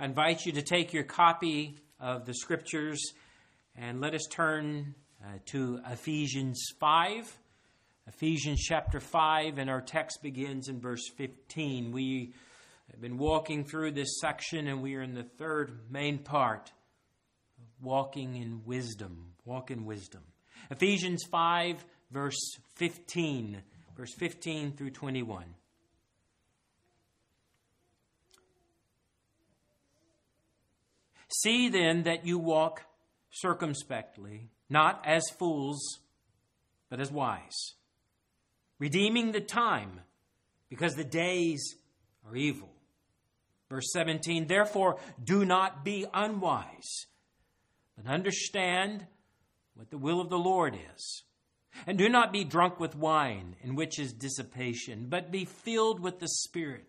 I invite you to take your copy of the Scriptures and let us turn to Ephesians 5. Ephesians chapter 5, and our text begins in verse 15. We have been walking through this section, and we are in the third main part of walking in wisdom. Walk in wisdom. Ephesians 5, verse 15. Verse 15 through 21. See then that you walk circumspectly, not as fools, but as wise, redeeming the time, because the days are evil. Verse 17, therefore do not be unwise, but understand what the will of the Lord is. And do not be drunk with wine, in which is dissipation, but be filled with the Spirit,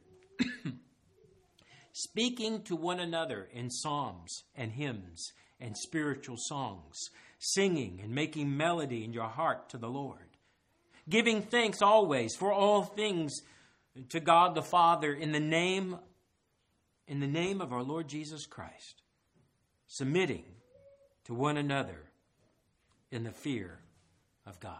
speaking to one another in psalms and hymns and spiritual songs, singing and making melody in your heart to the Lord, giving thanks always for all things to God the Father in the name of our Lord Jesus Christ, submitting to one another in the fear of God.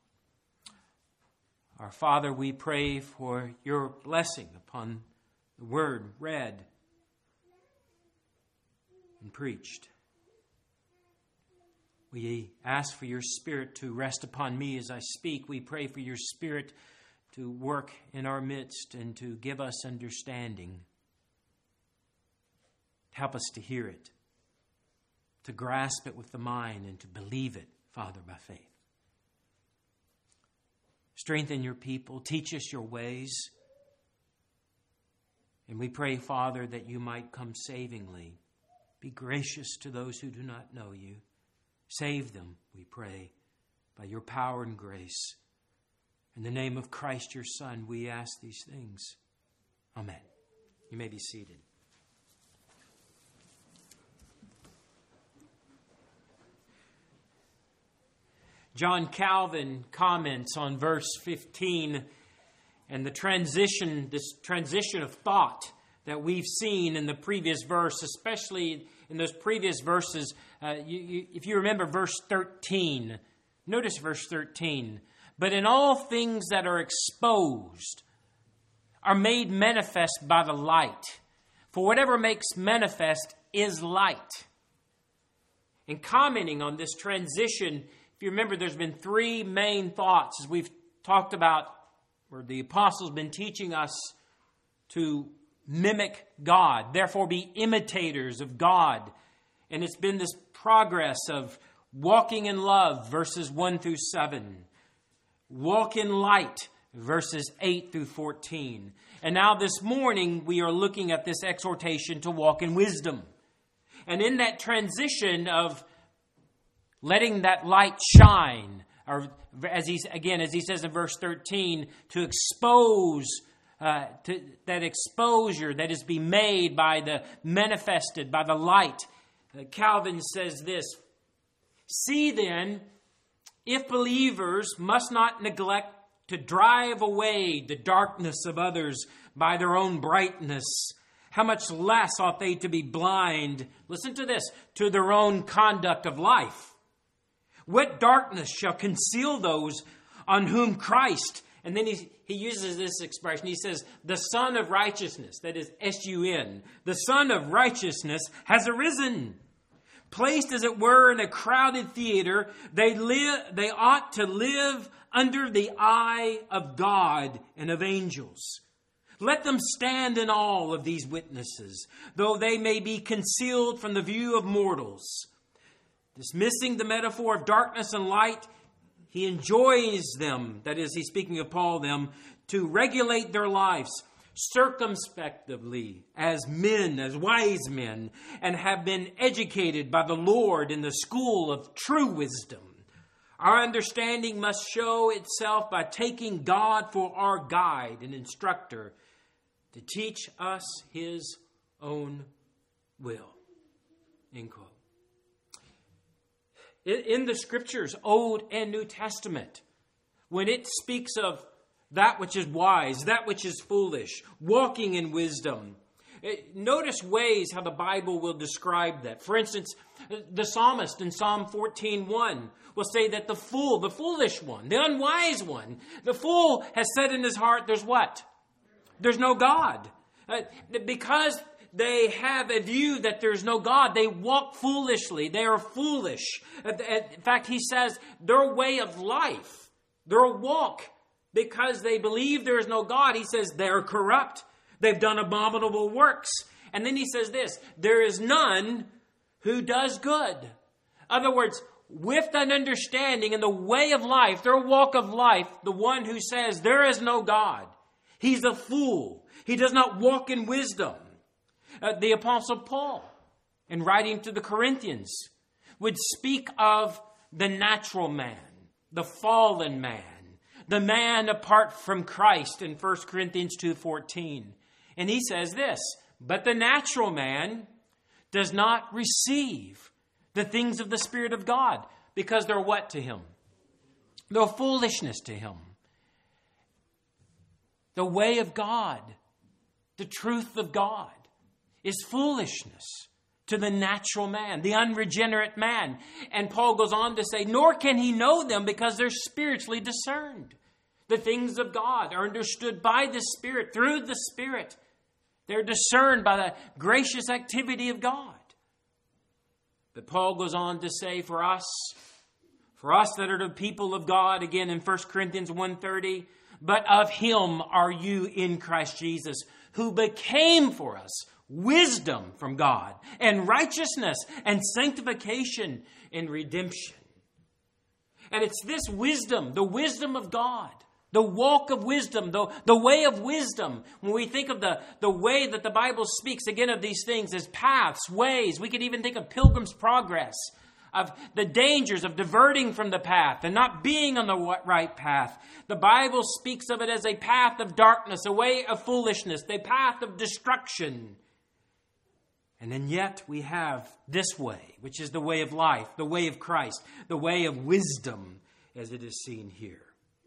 Our Father, we pray for your blessing upon the word read and preached. We ask for your Spirit to rest upon me as I speak. We pray for your Spirit to work in our midst and to give us understanding. Help us to hear it, to grasp it with the mind, and to believe it, Father, by faith. Strengthen your people. Teach us your ways. And we pray, Father, that you might come savingly. Be gracious to those who do not know you. Save them, we pray, by your power and grace. In the name of Christ, your Son, we ask these things. Amen. You may be seated. John Calvin comments on verse 15 and this transition of thought that we've seen in the previous verse, especially in those previous verses. If you remember verse 13, notice verse 13. But in all things that are exposed are made manifest by the light. For whatever makes manifest is light. In commenting on this transition, if you remember, there's been three main thoughts as we've talked about, where the apostles have been teaching us to mimic God, therefore be imitators of God. And it's been this progress of walking in love, verses 1 through 7. Walk in light, verses 8 through 14. And now this morning, we are looking at this exhortation to walk in wisdom. And in that transition of letting that light shine, or as he says in verse 13, to expose, to that exposure that is being made by the manifested, by the light. Calvin says this, see then, if believers must not neglect to drive away the darkness of others by their own brightness, how much less ought they to be blind, listen to this, to their own conduct of life? What darkness shall conceal those on whom Christ, and then he uses this expression, he says, the Son of Righteousness, that is S-U-N, the Son of Righteousness has arisen. Placed, as it were, in a crowded theater, they ought to live under the eye of God and of angels. Let them stand in awe of these witnesses, though they may be concealed from the view of mortals. Dismissing the metaphor of darkness and light, he enjoins them, that is, he's speaking of Paul, them, to regulate their lives circumspectively as men, as wise men, and have been educated by the Lord in the school of true wisdom. Our understanding must show itself by taking God for our guide and instructor to teach us his own will. End quote. In the Scriptures, Old and New Testament, when it speaks of that which is wise, that which is foolish, walking in wisdom, Notice ways how the Bible will describe that. For instance, the psalmist in Psalm 14:1 will say that the fool, the foolish one, the unwise one, the fool has said in his heart, there's what? There's no God. Because they have a view that there's no God, they walk foolishly. They are foolish. In fact, he says their way of life, their walk, because they believe there is no God, he says they're corrupt. They've done abominable works. And then he says this, there is none who does good. In other words, with that understanding and the way of life, their walk of life, the one who says there is no God, he's a fool. He does not walk in wisdom. The Apostle Paul, in writing to the Corinthians, would speak of the natural man, the fallen man, the man apart from Christ in 1 Corinthians 2:14. And he says this, but the natural man does not receive the things of the Spirit of God, because they're what to him? They're foolishness to him. The way of God, the truth of God, is foolishness to the natural man, the unregenerate man. And Paul goes on to say, nor can he know them because they're spiritually discerned. The things of God are understood by the Spirit, through the Spirit. They're discerned by the gracious activity of God. But Paul goes on to say for us that are the people of God, again in 1 Corinthians 1:30, but of him are you in Christ Jesus, who became for us wisdom from God, and righteousness, and sanctification, and redemption. And it's this wisdom, the wisdom of God, the walk of wisdom, the way of wisdom. When we think of the way that the Bible speaks, again, of these things as paths, ways, we could even think of Pilgrim's Progress, of the dangers of diverting from the path and not being on the right path. The Bible speaks of it as a path of darkness, a way of foolishness, a path of destruction. And then yet we have this way, which is the way of life, the way of Christ, the way of wisdom, as it is seen here.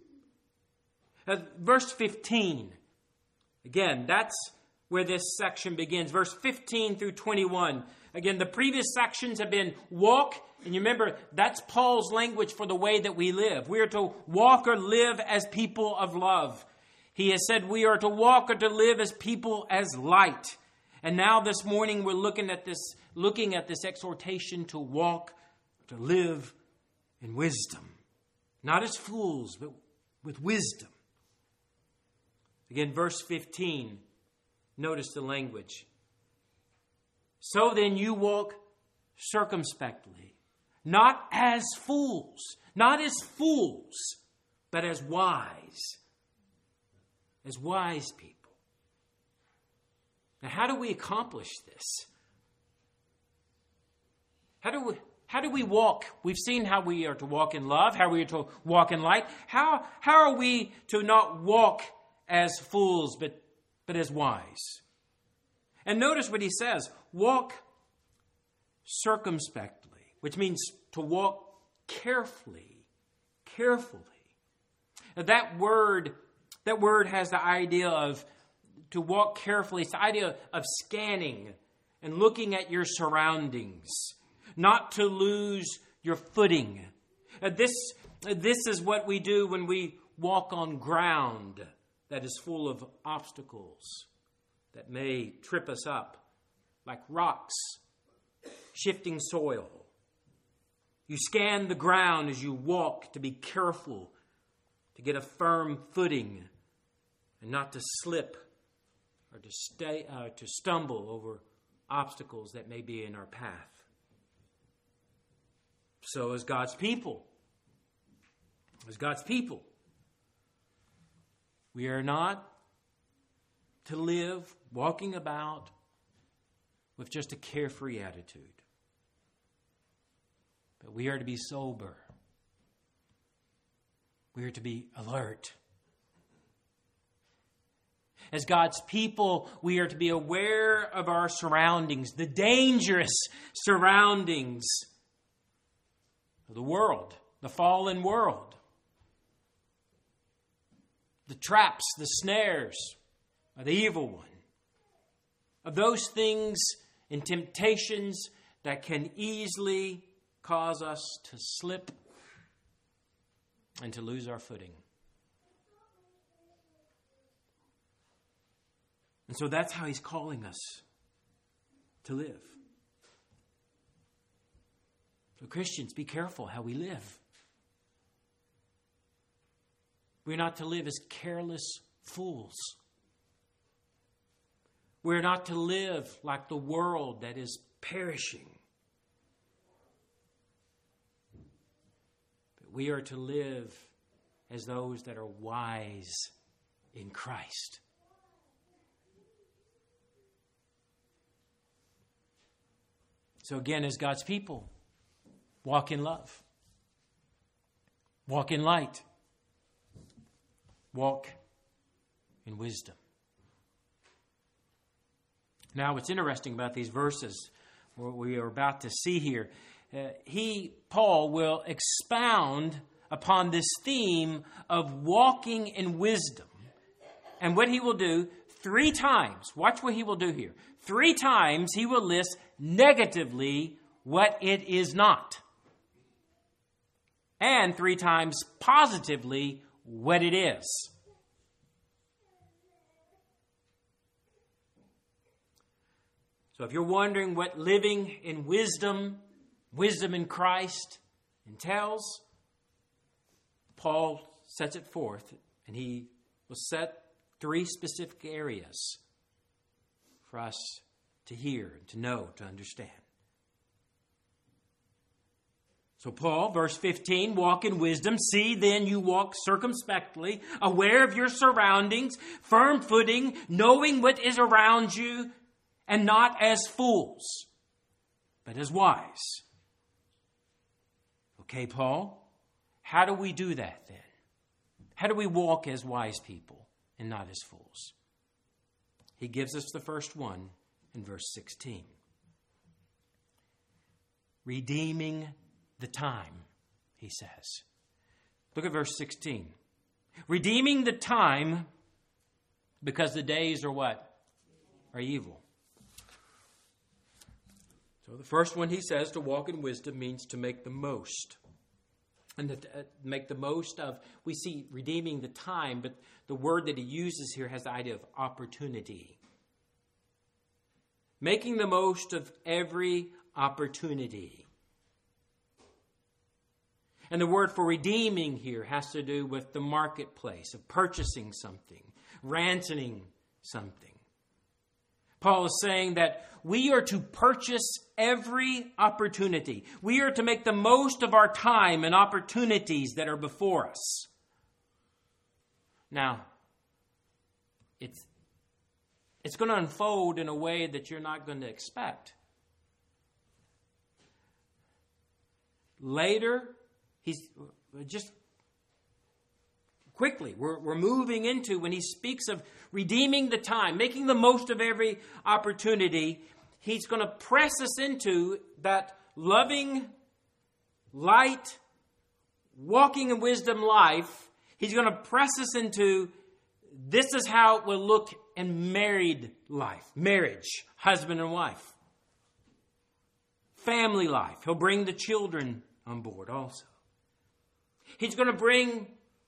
Verse 15, again, that's where this section begins. Verse 15 through 21. Again, the previous sections have been walk, and you remember, that's Paul's language for the way that we live. We are to walk or live as people of love. He has said we are to walk or to live as people as light. And now this morning we're looking at this exhortation to walk, to live in wisdom. Not as fools, but with wisdom. Again, verse 15, notice the language. So then you walk circumspectly, not as fools, but as wise people. Now, how do we accomplish this? How do we walk? We've seen how we are to walk in love, how we are to walk in light. How are we to not walk as fools, but as wise? And notice what he says, walk circumspectly, which means to walk carefully. That word has the idea of to walk carefully. It's the idea of scanning and looking at your surroundings, not to lose your footing. This is what we do when we walk on ground that is full of obstacles that may trip us up, like rocks, shifting soil. You scan the ground as you walk to be careful, to get a firm footing, and not to slip or to stumble over obstacles that may be in our path. So as God's people, we are not to live walking about with just a carefree attitude, but we are to be sober. We are to be alert. As God's people, we are to be aware of our surroundings, the dangerous surroundings of the world, the fallen world, the traps, the snares of the evil one. of those things and temptations that can easily cause us to slip and to lose our footing. And so that's how he's calling us to live. So Christians, be careful how we live. We're not to live as careless fools. We're not to live like the world that is perishing. But we are to live as those that are wise in Christ. So again, as God's people, walk in love. Walk in light. Walk in wisdom. Now, what's interesting about these verses, what we are about to see here, Paul, will expound upon this theme of walking in wisdom. And what he will do 3 times, watch what he will do here. 3 times he will list negatively what it is not. And 3 times positively what it is. So if you're wondering what living in wisdom in Christ entails, Paul sets it forth, and he will set 3 specific areas for us to hear, to know, to understand. So Paul, verse 15, walk in wisdom. See, then you walk circumspectly, aware of your surroundings, firm footing, knowing what is around you, and not as fools, but as wise. Okay, Paul, how do we do that then? How do we walk as wise people and not as fools? He gives us the first one in verse 16. Redeeming the time, he says. Look at verse 16. Redeeming the time because the days are what? Are evil. So the first one he says to walk in wisdom means to make the most. And to make the most of, we see redeeming the time, but the word that he uses here has the idea of opportunity. Making the most of every opportunity. And the word for redeeming here has to do with the marketplace of purchasing something, ransoming something. Paul is saying that we are to purchase every opportunity. We are to make the most of our time and opportunities that are before us. Now, it's going to unfold in a way that you're not going to expect. Later, he's just quickly, we're moving into when he speaks of redeeming the time, making the most of every opportunity. He's going to press us into that loving, light, walking in wisdom life. He's going to press us into this is how it will look in married life, marriage, husband and wife. Family life. He'll bring the children on board also. He's going to bring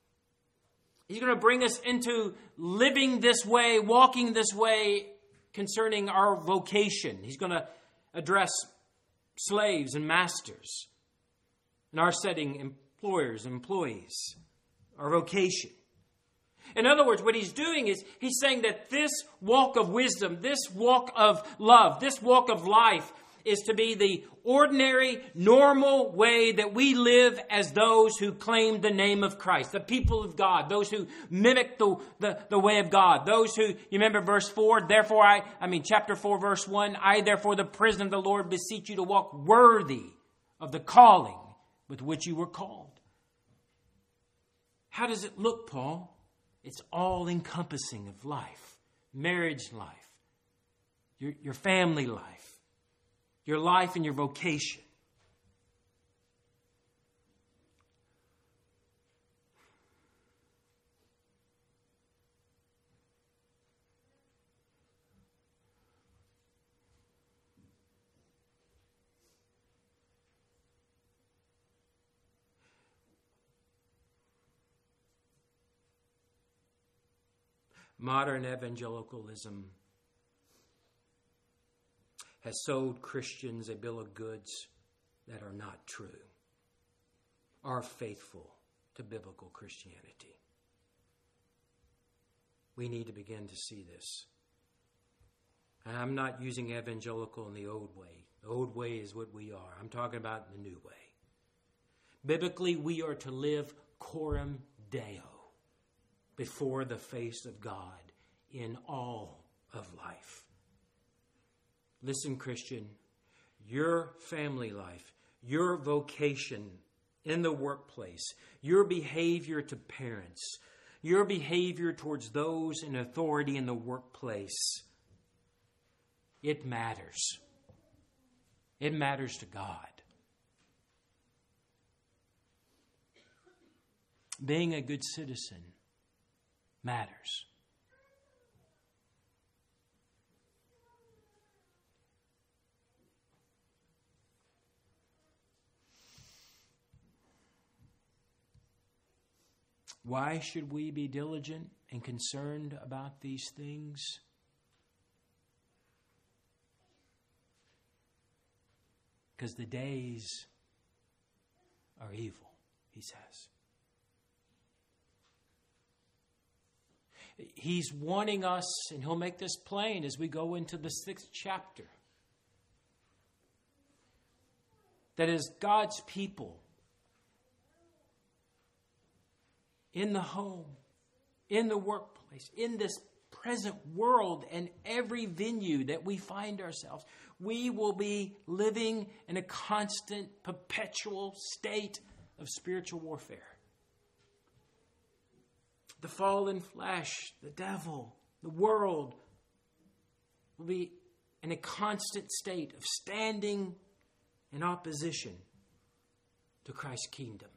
us into living this way, walking this way concerning our vocation. He's going to address slaves and masters. In our setting, employers and employees. Our vocation. In other words, what he's doing is he's saying that this walk of wisdom, this walk of love, this walk of life is to be the ordinary, normal way that we live as those who claim the name of Christ, the people of God, those who mimic the way of God, those who, you remember verse 4, chapter 4, verse 1, I therefore the prisoner of the Lord beseech you to walk worthy of the calling with which you were called. How does it look, Paul? It's all encompassing of life, marriage life, your family life, your life and your vocation. Modern evangelicalism has sold Christians a bill of goods that are not true, are faithful to biblical Christianity. We need to begin to see this. And I'm not using evangelical in the old way. The old way is what we are. I'm talking about the new way. Biblically, we are to live coram Deo, before the face of God in all of life. Listen, Christian, your family life, your vocation in the workplace, your behavior to parents, your behavior towards those in authority in the workplace, it matters. It matters to God. Being a good citizen matters. Why should we be diligent and concerned about these things? Because the days are evil, he says. He's wanting us, and he'll make this plain as we go into the 6th chapter, that as God's people, in the home, in the workplace, in this present world, and every venue that we find ourselves, we will be living in a constant, perpetual state of spiritual warfare. The fallen flesh, the devil, the world will be in a constant state of standing in opposition to Christ's kingdom.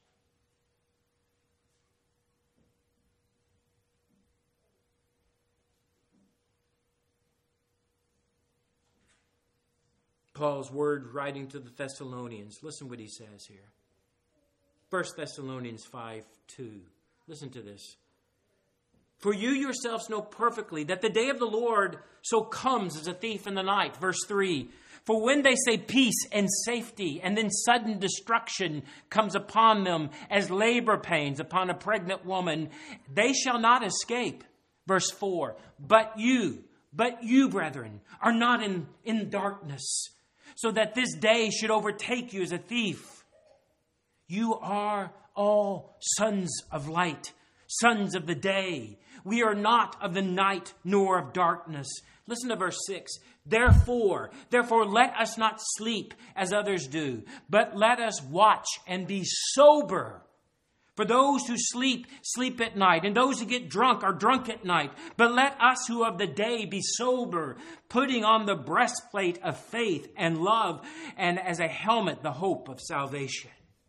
Paul's word writing to the Thessalonians. Listen what he says here. 1 Thessalonians 5:2. Listen to this. For you yourselves know perfectly that the day of the Lord so comes as a thief in the night. Verse 3. For when they say peace and safety, and then sudden destruction comes upon them as labor pains upon a pregnant woman, they shall not escape. Verse 4. But you, brethren, are not in darkness, so that this day should overtake you as a thief. You are all sons of light, sons of the day. We are not of the night nor of darkness. Listen to verse 6. Therefore, let us not sleep as others do, but let us watch and be sober. For those who sleep, sleep at night, and those who get drunk are drunk at night. But let us who of the day be sober, putting on the breastplate of faith and love, and as a helmet the hope of salvation.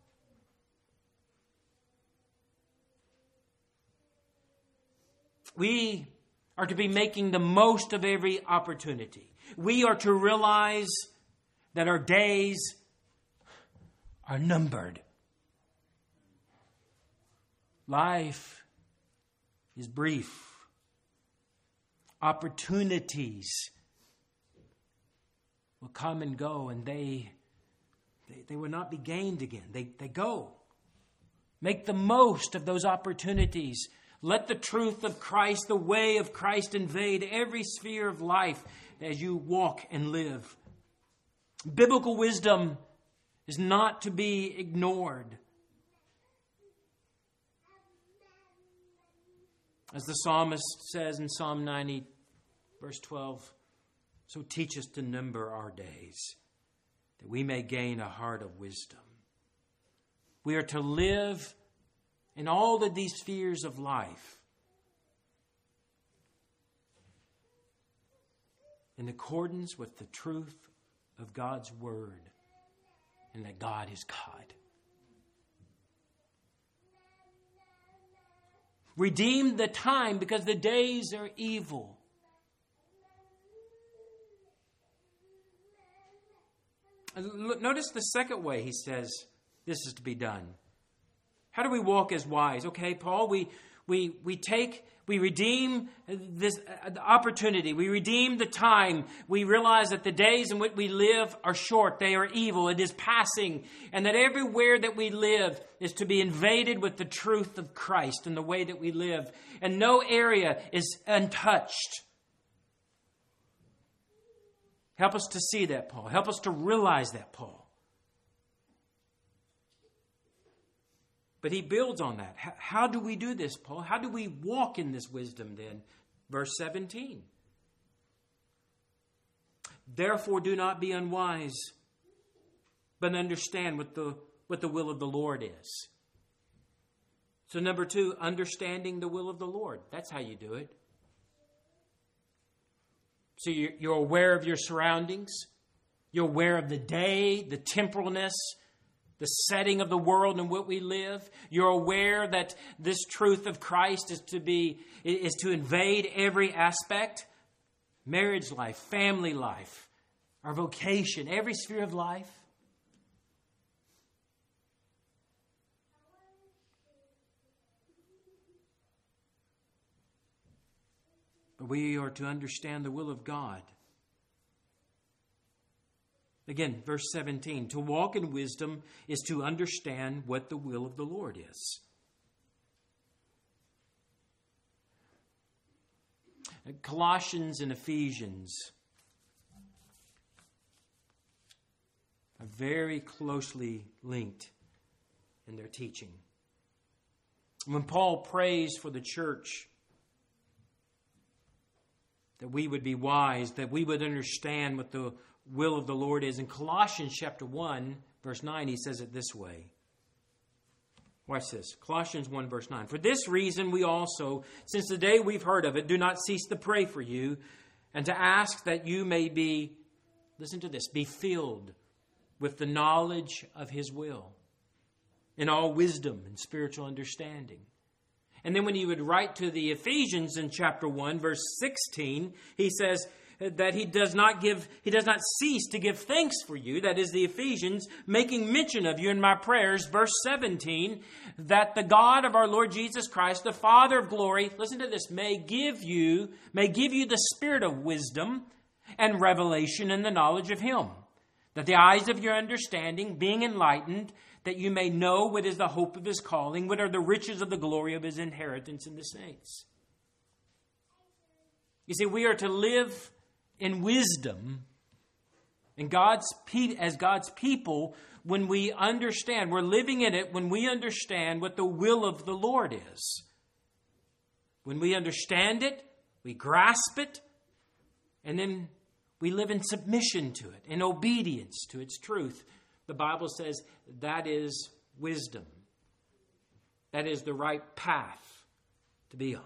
We are to be making the most of every opportunity. We are to realize that our days are numbered. Life is brief. Opportunities will come and go, and they will not be gained again. They go. Make the most of those opportunities. Let the truth of Christ, the way of Christ, invade every sphere of life as you walk and live. Biblical wisdom is not to be ignored. As the psalmist says in Psalm 90, verse 12, so teach us to number our days, that we may gain a heart of wisdom. We are to live in all of these spheres of life in accordance with the truth of God's word, and that God is God. Redeem the time, because the days are evil. Notice the second way he says this is to be done. How do we walk as wise? Okay, Paul, we We redeem this opportunity. We redeem the time. We realize that the days in which we live are short. They are evil. It is passing. And that everywhere that we live is to be invaded with the truth of Christ and the way that we live. And no area is untouched. Help us to see that, Paul. Help us to realize that, Paul. But he builds on that. How do we do this, Paul? How do we walk in this wisdom then? Verse 17. Therefore do not be unwise, but understand what the will of the Lord is. So number 2, understanding the will of the Lord. That's how you do it. So you're aware of your surroundings. You're aware of the day, the temporalness, the setting of the world in which we live. You're aware that this truth of Christ is to invade every aspect. Marriage life, family life, our vocation, every sphere of life. But we are to understand the will of God. Again, verse 17, to walk in wisdom is to understand what the will of the Lord is. Colossians and Ephesians are very closely linked in their teaching. When Paul prays for the church, that we would be wise, that we would understand what the will of the Lord is. In Colossians chapter 1, verse 9, he says it this way. Watch this. Colossians 1, verse 9. For this reason we also, since the day we've heard of it, do not cease to pray for you and to ask that you may be, listen to this, be filled with the knowledge of His will in all wisdom and spiritual understanding. And then when he would write to the Ephesians in chapter 1, verse 16, he says that he does not cease to give thanks for you, that is the Ephesians, making mention of you in my prayers, verse 17, that the God of our Lord Jesus Christ, the Father of glory, listen to this, may give you the spirit of wisdom and revelation in the knowledge of Him, that the eyes of your understanding being enlightened, that you may know what is the hope of His calling, what are the riches of the glory of His inheritance in the saints. You see, we are to live in wisdom and as God's people when we understand, we're living in it when we understand what the will of the Lord is. When we understand it, we grasp it, and then we live in submission to it, in obedience to its truth. The Bible says that is wisdom. That is the right path to be on.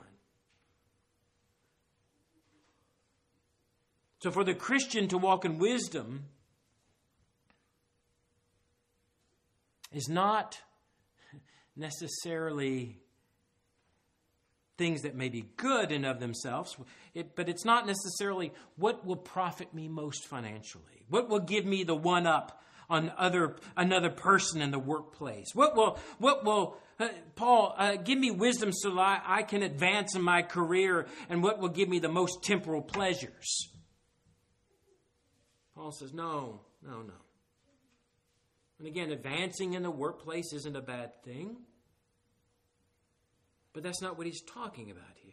So for the Christian to walk in wisdom is not necessarily things that may be good in of themselves, but it's not necessarily what will profit me most financially. What will give me the one up on another person in the workplace? What will Paul, give me wisdom so that I can advance in my career, and what will give me the most temporal pleasures? Paul says, no. And again, advancing in the workplace isn't a bad thing, but that's not what he's talking about here.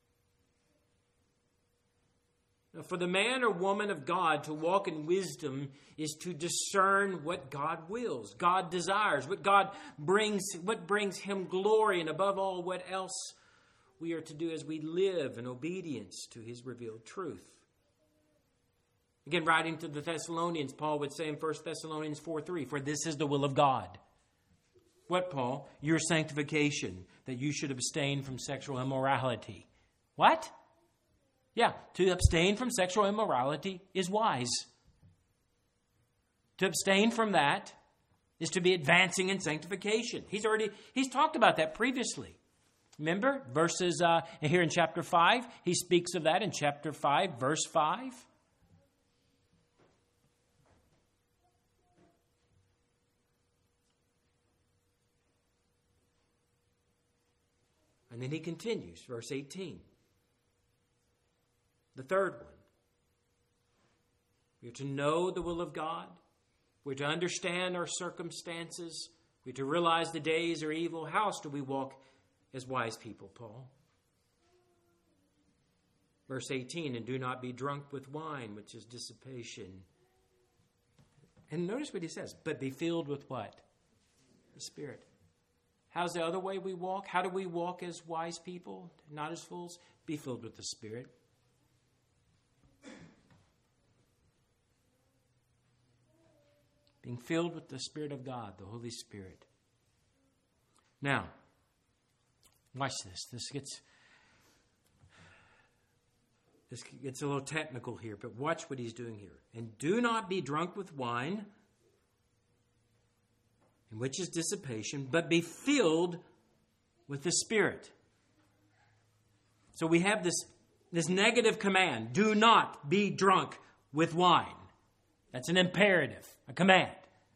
Now, for the man or woman of God to walk in wisdom is to discern what God wills, God desires, what brings Him glory, and above all, what else we are to do as we live in obedience to His revealed truth. Again, writing to the Thessalonians, Paul would say in 1 Thessalonians 4:3, for this is the will of God. What, Paul? Your sanctification, that you should abstain from sexual immorality. What? Yeah, to abstain from sexual immorality is wise. To abstain from that is to be advancing in sanctification. He's talked about that previously. Remember, verses here in chapter 5, he speaks of that in chapter 5, verse 5. And then he continues, verse 18. The third one. We are to know the will of God. We're to understand our circumstances. We're to realize the days are evil. How else do we walk as wise people, Paul? Verse 18, and do not be drunk with wine, which is dissipation. And notice what he says, but be filled with what? The Spirit. How's the other way we walk? How do we walk as wise people, not as fools? Be filled with the Spirit. Being filled with the Spirit of God, the Holy Spirit. Now, watch this. This gets a little technical here, but watch what he's doing here. And do not be drunk with wine, in which is dissipation, but be filled with the Spirit. So we have this negative command. Do not be drunk with wine. That's an imperative, a command.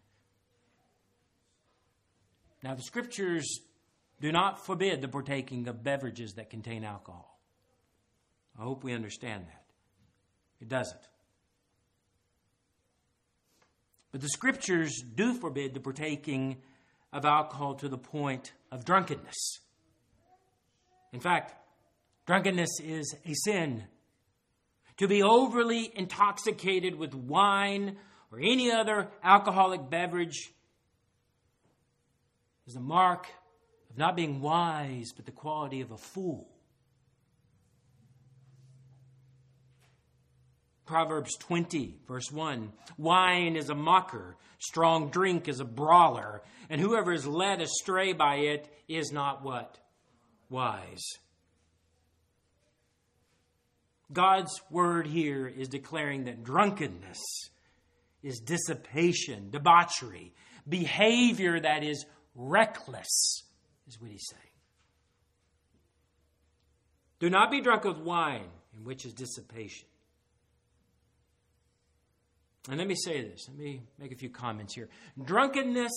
Now, the Scriptures do not forbid the partaking of beverages that contain alcohol. I hope we understand that. It doesn't. But the Scriptures do forbid the partaking of alcohol to the point of drunkenness. In fact, drunkenness is a sin. To be overly intoxicated with wine or any other alcoholic beverage is a mark of not being wise, but the quality of a fool. Proverbs 20, verse 1. Wine is a mocker, strong drink is a brawler, and whoever is led astray by it is not what? Wise. God's word here is declaring that drunkenness is dissipation, debauchery, behavior that is reckless, is what he's saying. Do not be drunk with wine, in which is dissipation. And let me say this. Let me make a few comments here. Drunkenness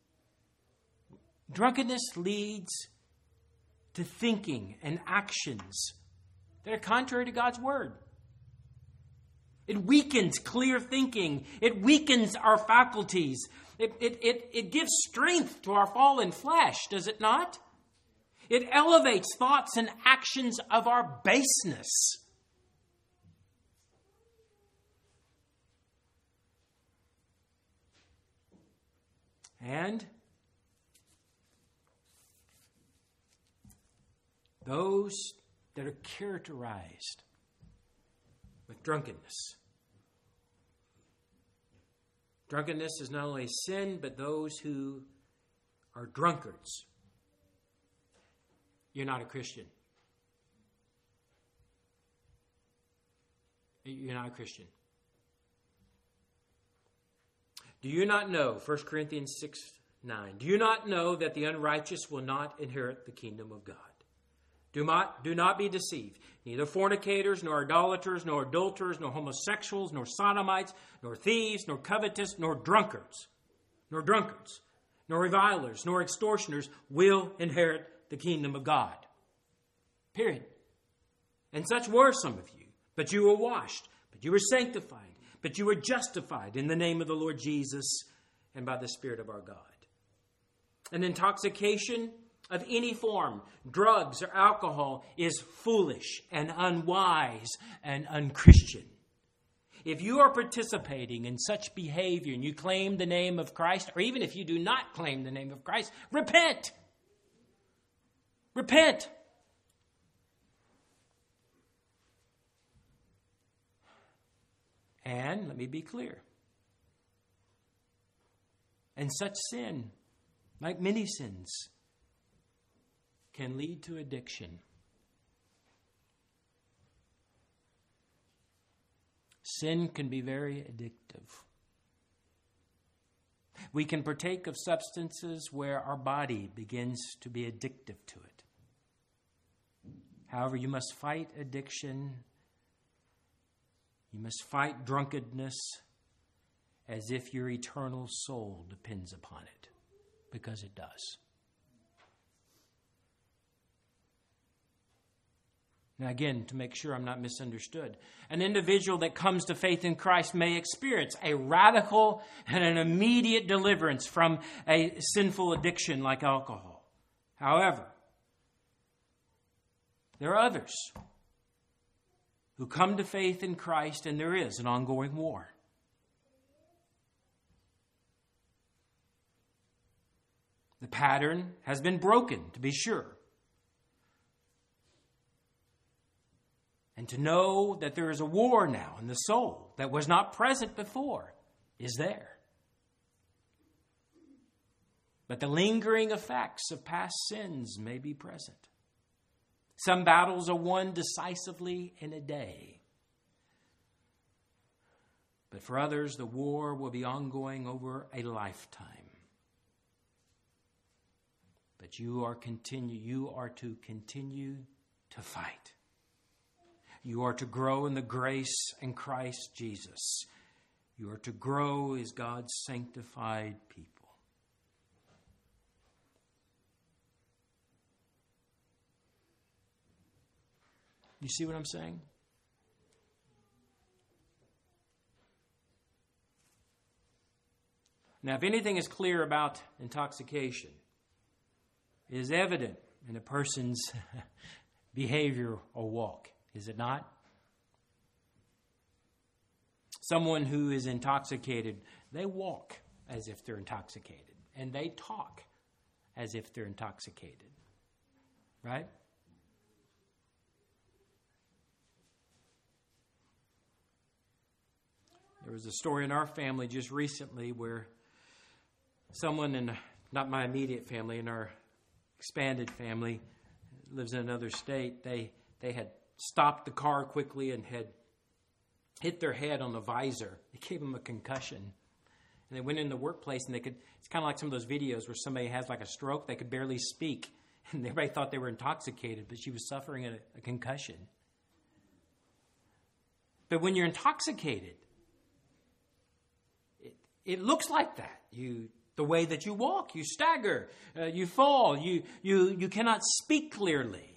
leads to thinking and actions that are contrary to God's word. It weakens clear thinking. It weakens our faculties. It gives strength to our fallen flesh, does it not? It elevates thoughts and actions of our baseness. And those that are characterized with drunkenness. Drunkenness is not only a sin, but those who are drunkards. You're not a Christian. You're not a Christian. Do you not know, 1 Corinthians 6:9, do you not know that the unrighteous will not inherit the kingdom of God? Do not be deceived. Neither fornicators, nor idolaters, nor adulterers, nor homosexuals, nor sodomites, nor thieves, nor covetous, nor drunkards, nor revilers, nor extortioners will inherit the kingdom of God. Period. And such were some of you. But you were washed, but you were sanctified, but you were justified in the name of the Lord Jesus and by the Spirit of our God. An intoxication of any form, drugs or alcohol, is foolish and unwise and unchristian. If you are participating in such behavior and you claim the name of Christ, or even if you do not claim the name of Christ, repent. Repent. And let me be clear. And such sin, like many sins, can lead to addiction. Sin can be very addictive. We can partake of substances where our body begins to be addictive to it. However, you must fight addiction. You must fight drunkenness as if your eternal soul depends upon it, because it does. Now again, to make sure I'm not misunderstood, an individual that comes to faith in Christ may experience a radical and an immediate deliverance from a sinful addiction like alcohol. However, there are others who come to faith in Christ and there is an ongoing war. The pattern has been broken, to be sure. And to know that there is a war now in the soul that was not present before is there. But the lingering effects of past sins may be present. Some battles are won decisively in a day. But for others, the war will be ongoing over a lifetime. But you are to continue to fight. You are to grow in the grace in Christ Jesus. You are to grow as God's sanctified people. You see what I'm saying? Now, if anything is clear about intoxication, it is evident in a person's behavior or walk. Is it not? Someone who is intoxicated, they walk as if they're intoxicated. And they talk as if they're intoxicated. Right? There was a story in our family just recently where someone in, not my immediate family, in our expanded family, lives in another state, they had stopped the car quickly and had hit their head on the visor. It gave them a concussion. And they went in the workplace and it's kind of like some of those videos where somebody has like a stroke, they could barely speak. And everybody thought they were intoxicated, but she was suffering a concussion. But when you're intoxicated, it looks like that. The way that you walk, you stagger, you fall, you cannot speak clearly.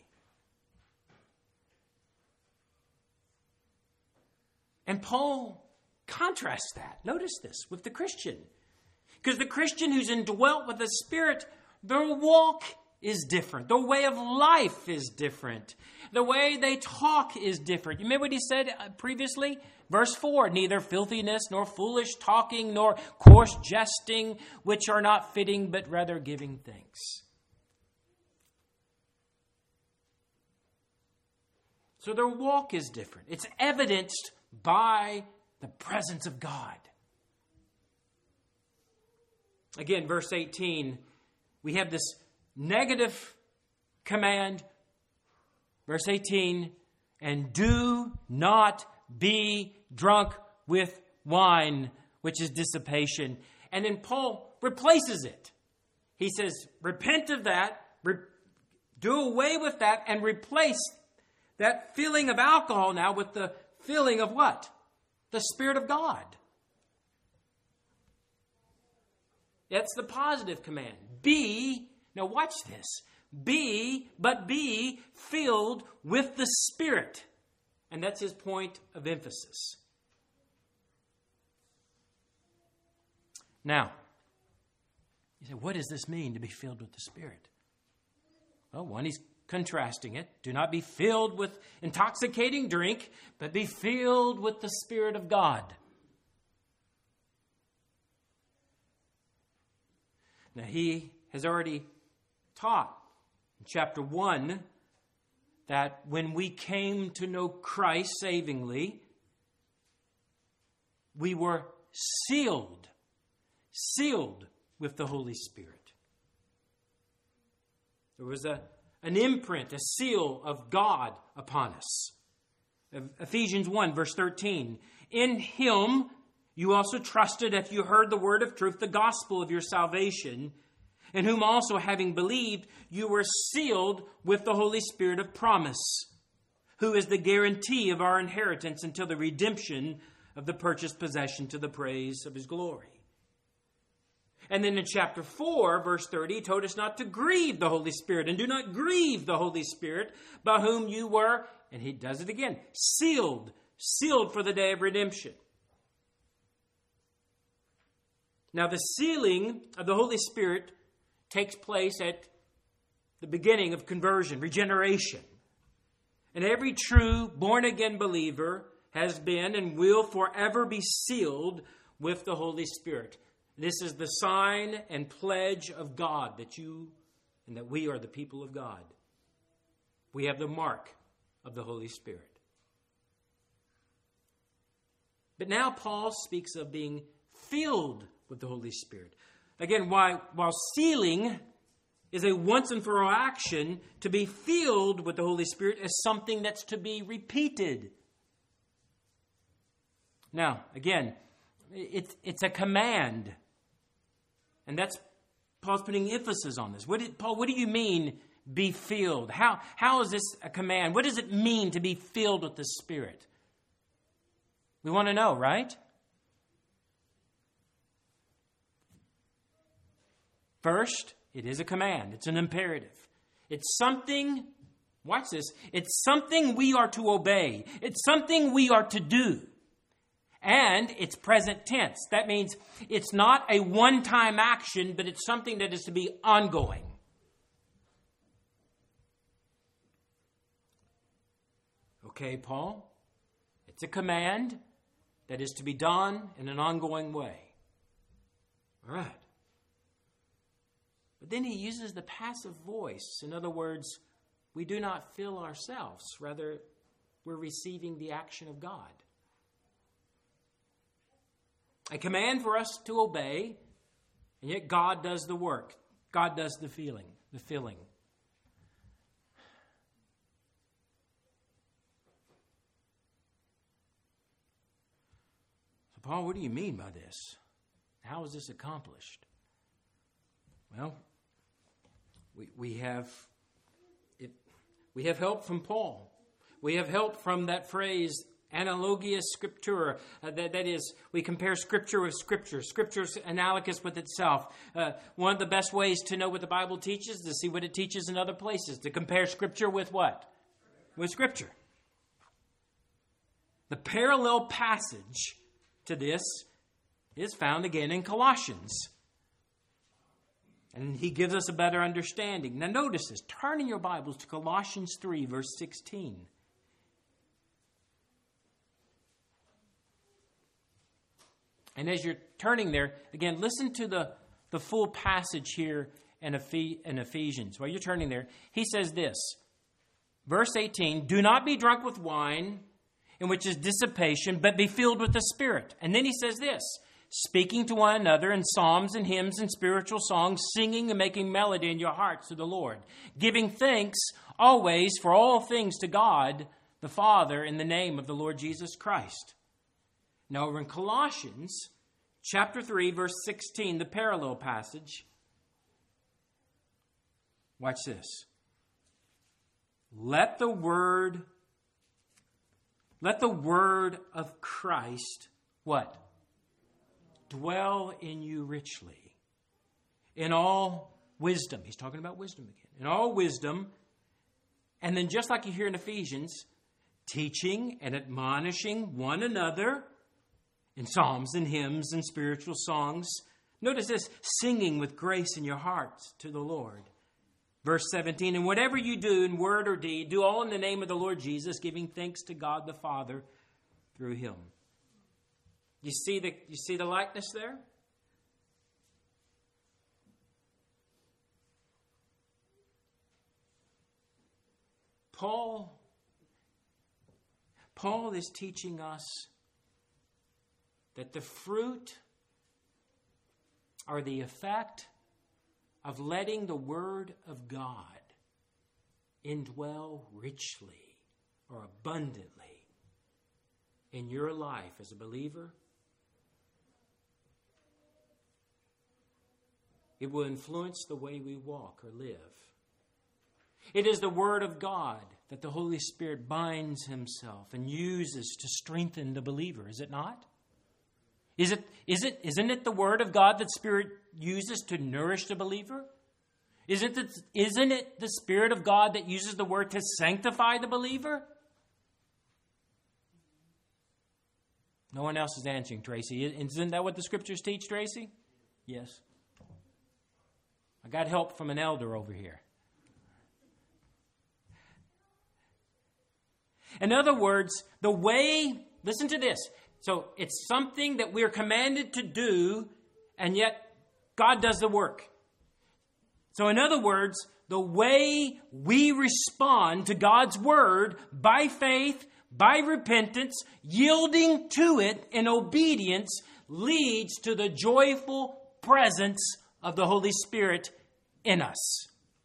And Paul contrasts that. Notice this with the Christian. Because the Christian who's indwelt with the Spirit, their walk is different. Their way of life is different. The way they talk is different. You remember what he said previously? Verse 4, neither filthiness, nor foolish talking, nor coarse jesting, which are not fitting, but rather giving thanks. So their walk is different. It's evidenced by the presence of God. Again, verse 18, we have this negative command. Verse 18, and do not be drunk with wine, which is dissipation. And then Paul replaces it. He says, repent of that, do away with that, and replace that feeling of alcohol now with the feeling of what? The Spirit of God. That's the positive command. Now watch this. Be filled with the Spirit. And that's his point of emphasis. Now, you say, what does this mean to be filled with the Spirit? Well, one, he's contrasting it. Do not be filled with intoxicating drink, but be filled with the Spirit of God. Now, he has already taught in chapter 1 that when we came to know Christ savingly, we were sealed with the Holy Spirit. There was an imprint, a seal of God upon us. Ephesians 1, verse 13. In him you also trusted if you heard the word of truth, the gospel of your salvation, in whom also, having believed, you were sealed with the Holy Spirit of promise, who is the guarantee of our inheritance until the redemption of the purchased possession to the praise of his glory. And then in chapter 4, verse 30, he told us not to grieve the Holy Spirit. And do not grieve the Holy Spirit, by whom you were and he does it again, sealed for the day of redemption. Now, the sealing of the Holy Spirit takes place at the beginning of conversion, regeneration. And every true born-again believer has been and will forever be sealed with the Holy Spirit. This is the sign and pledge of God that you and that we are the people of God. We have the mark of the Holy Spirit. But now Paul speaks of being filled with the Holy Spirit. Again, while sealing is a once and for all action, to be filled with the Holy Spirit is something that's to be repeated. Now, again, it's a command. And that's, Paul's putting emphasis on this. Paul, what do you mean, be filled? How is this a command? What does it mean to be filled with the Spirit? We want to know, right? First, it is a command. It's an imperative. It's something, watch this, it's something we are to obey. It's something we are to do. And it's present tense. That means it's not a one-time action, but it's something that is to be ongoing. Okay, Paul? It's a command that is to be done in an ongoing way. All right. But then he uses the passive voice. In other words, we do not fill ourselves. Rather, we're receiving the action of God. A command for us to obey, and yet God does the work. God does the filling. So, Paul, what do you mean by this? How is this accomplished? Well, we have help from Paul. We have help from that phrase, analogia scriptura. That is, we compare Scripture with Scripture. Scripture's analogous with itself. One of the best ways to know what the Bible teaches is to see what it teaches in other places. To compare Scripture with what? With Scripture. The parallel passage to this is found again in Colossians. And he gives us a better understanding. Now notice this. Turn in your Bibles to Colossians 3, verse 16. And as you're turning there, again, listen to the full passage here in Ephesians. While you're turning there, he says this. Verse 18, do not be drunk with wine, in which is dissipation, but be filled with the Spirit. And then he says this. Speaking to one another in psalms and hymns and spiritual songs, singing and making melody in your hearts to the Lord, giving thanks always for all things to God the Father in the name of the Lord Jesus Christ. Now over in Colossians chapter 3, verse 16, the parallel passage, watch this. Let the word of Christ, what? Dwell in you richly, in all wisdom. He's talking about wisdom again. In all wisdom, and then just like you hear in Ephesians, teaching and admonishing one another in psalms and hymns and spiritual songs. Notice this, singing with grace in your hearts to the Lord. Verse 17, and whatever you do in word or deed, do all in the name of the Lord Jesus, giving thanks to God the Father through him. You see the likeness there? Paul is teaching us that the fruit or the effect of letting the Word of God indwell richly or abundantly in your life as a believer, it will influence the way we walk or live. It is the Word of God that the Holy Spirit binds himself and uses to strengthen the believer, is it not? Isn't it the Word of God that the Spirit uses to nourish the believer? Isn't it the Spirit of God that uses the Word to sanctify the believer? No one else is answering, Tracy. Isn't that what the scriptures teach, Tracy? Yes. I got help from an elder over here. In other words, the way, listen to this. So it's something that we're commanded to do, and yet God does the work. So in other words, the way we respond to God's word by faith, by repentance, yielding to it in obedience, leads to the joyful presence of the Holy Spirit in us.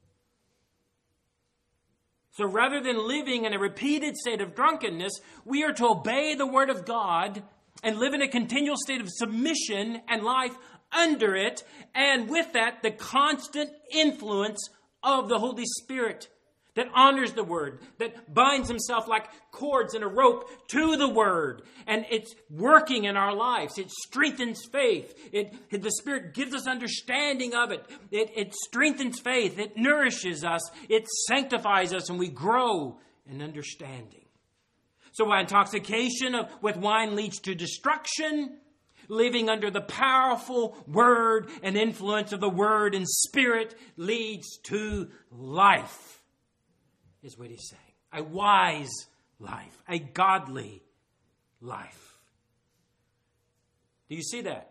So rather than living in a repeated state of drunkenness, we are to obey the word of God and live in a continual state of submission and life under it, and with that, the constant influence of the Holy Spirit that honors the word, that binds himself like cords in a rope to the word. And it's working in our lives. It strengthens faith. The Spirit gives us understanding of it. It strengthens faith. It nourishes us. It sanctifies us, and we grow in understanding. So while intoxication with wine leads to destruction, living under the powerful word and influence of the word and Spirit leads to life. Is what he's saying. A wise life. A godly life. Do you see that?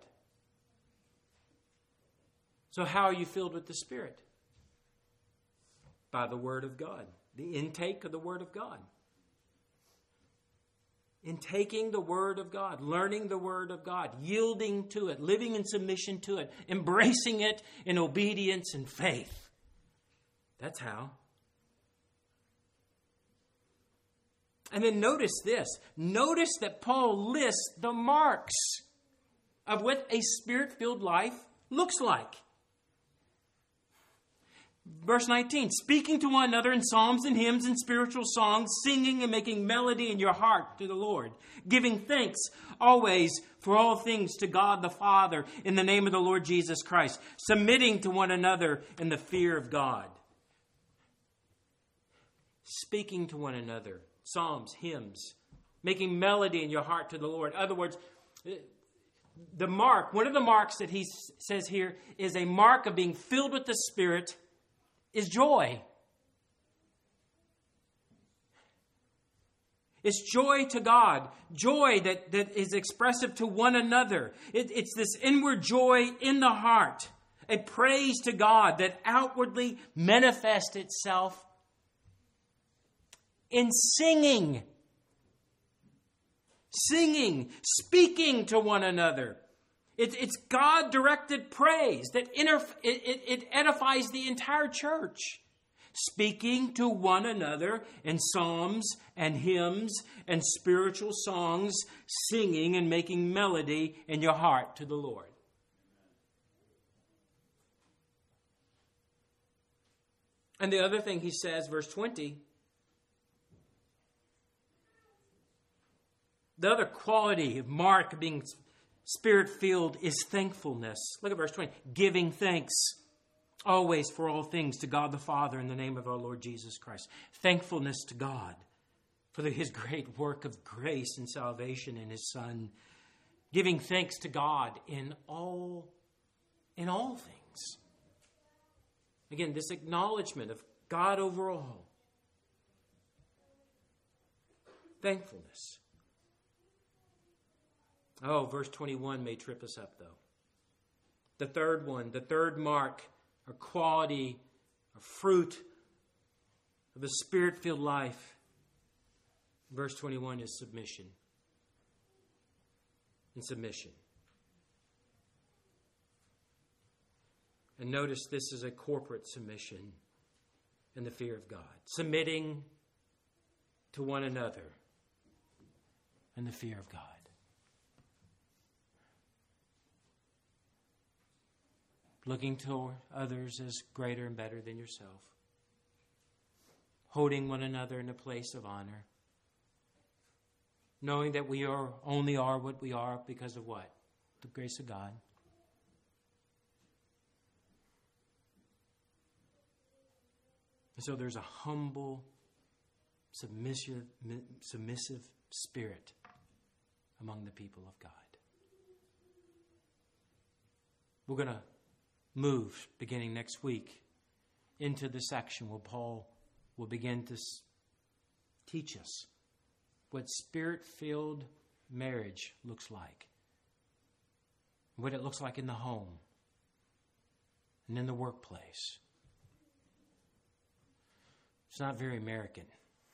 So how are you filled with the Spirit? By the Word of God. The intake of the Word of God. In taking the Word of God, learning the Word of God, yielding to it, living in submission to it, embracing it in obedience and faith. That's how. And then notice this. Notice that Paul lists the marks of what a Spirit-filled life looks like. Verse 19, speaking to one another in psalms and hymns and spiritual songs, singing and making melody in your heart to the Lord, giving thanks always for all things to God the Father in the name of the Lord Jesus Christ, submitting to one another in the fear of God. Speaking to one another. Psalms, hymns, making melody in your heart to the Lord. In other words, the mark, one of the marks that he says here is a mark of being filled with the Spirit is joy. It's joy to God, joy that is expressive to one another. It's this inward joy in the heart, a praise to God that outwardly manifests itself in singing, speaking to one another. It's God-directed praise that it edifies the entire church. Speaking to one another in psalms and hymns and spiritual songs, singing and making melody in your heart to the Lord. And the other thing he says, verse 20, the other quality of mark of being Spirit-filled is thankfulness. Look at verse 20. Giving thanks always for all things to God the Father in the name of our Lord Jesus Christ. Thankfulness to God for his great work of grace and salvation in his Son. Giving thanks to God in all things. Again, this acknowledgement of God over all. Thankfulness. Oh, verse 21 may trip us up, though. The third one, the third mark, or quality, or fruit of the Spirit-filled life, verse 21 is submission. And submission. And notice this is a corporate submission in the fear of God. Submitting to one another in the fear of God. Looking toward others as greater and better than yourself. Holding one another in a place of honor. Knowing that we only are what we are because of what? The grace of God. And so there's a humble, submissive spirit among the people of God. We're going to move, beginning next week, into the section where Paul will begin to teach us what Spirit-filled marriage looks like, what it looks like in the home and in the workplace. It's not very American.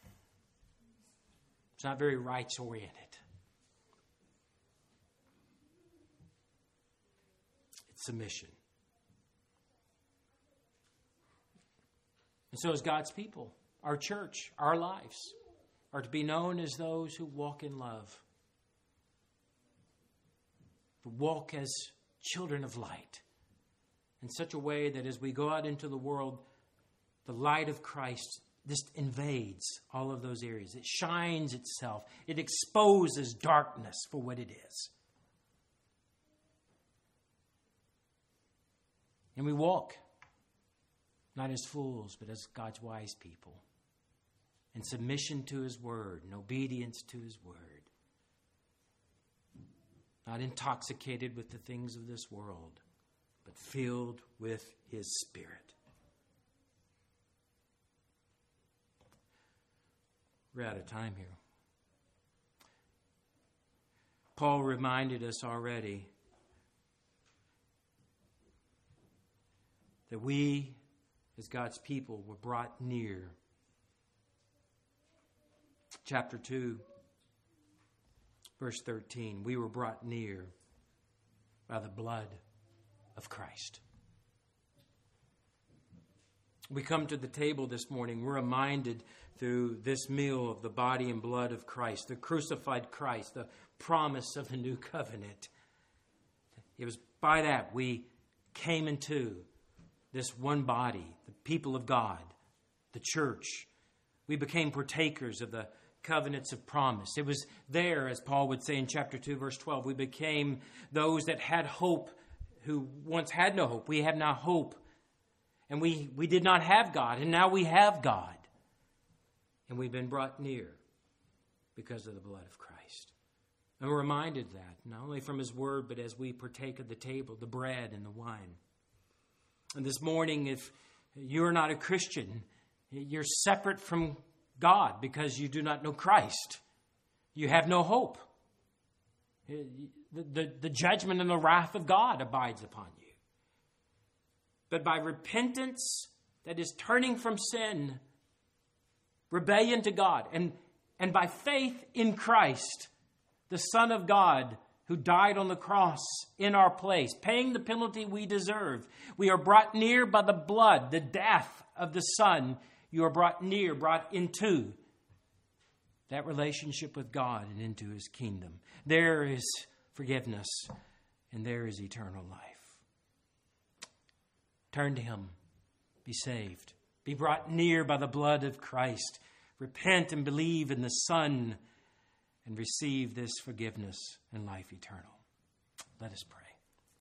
It's not very rights-oriented. It's submission. And so as God's people, our church, our lives, are to be known as those who walk in love. Walk as children of light in such a way that as we go out into the world, the light of Christ just invades all of those areas. It shines itself. It exposes darkness for what it is. And we walk not as fools, but as God's wise people, in submission to His word, in obedience to His word. Not intoxicated with the things of this world, but filled with His Spirit. We're out of time here. Paul reminded us already that we, as God's people, were brought near. Chapter 2, verse 13. We were brought near by the blood of Christ. We come to the table this morning. We're reminded through this meal of the body and blood of Christ, the crucified Christ, the promise of the new covenant. It was by that we came into this one body, the people of God, the church. We became partakers of the covenants of promise. It was there, as Paul would say in chapter 2, verse 12, we became those that had hope who once had no hope. We have now hope. And we did not have God, and now we have God. And we've been brought near because of the blood of Christ. And we're reminded of that, not only from His word, but as we partake of the table, the bread and the wine. And this morning, if you're not a Christian, you're separate from God because you do not know Christ. You have no hope. The judgment and the wrath of God abides upon you. But by repentance, that is turning from sin, rebellion to God, and by faith in Christ, the Son of God, who died on the cross in our place, paying the penalty we deserve. We are brought near by the blood, the death of the Son. You are brought near, brought into that relationship with God and into His kingdom. There is forgiveness, and there is eternal life. Turn to Him. Be saved. Be brought near by the blood of Christ. Repent and believe in the Son and receive this forgiveness and life eternal. Let us pray.